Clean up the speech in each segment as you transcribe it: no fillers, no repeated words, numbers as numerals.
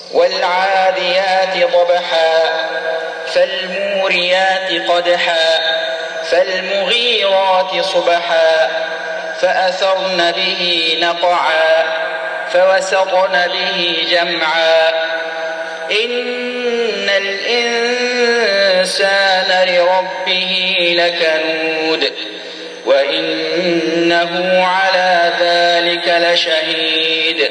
والعاديات ضبحا فالموريات قدحا فالمغيرات صبحا فأثرن به نقعا فوسطن به جمعا إن الإنسان لربه لكنود وإنه على ذلك لشهيد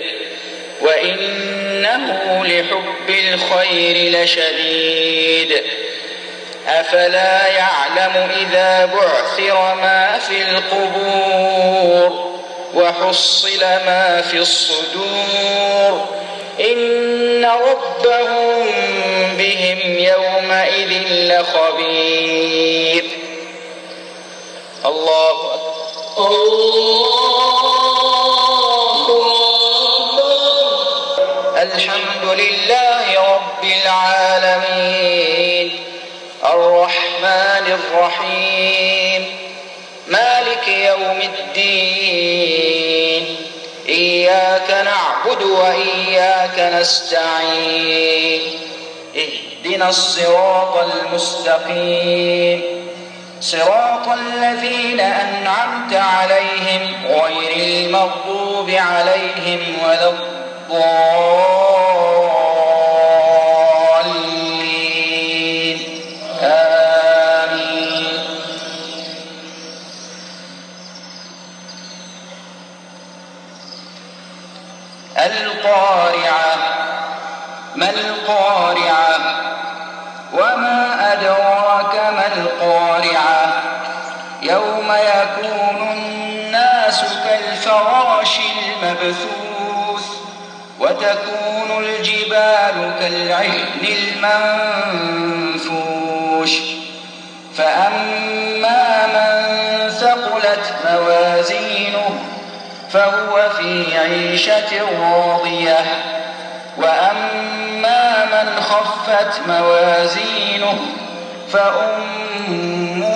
وإنه لحب الخير لشديد أفلا يعلم إذا بعثر ما في القبور وحصل ما في الصدور إن ربهم بهم يومئذ لخبير. الله أكبر. الحمد لله رب العالمين الرحمن الرحيم مالك يوم الدين إياك نعبد وإياك نستعين اهدنا الصراط المستقيم صراط الذين أنعمت عليهم غير المغضوب عليهم ولا الضالين آمين. القارعة ما القارعة وما أدراك ما القارعة يوم يكون الناس كالفراش المبثوث وتكون الجبال كالعهن المنفوش فأما من ثقلت موازينه فهو في عيشة راضية وأما من خفت موازينه فأمه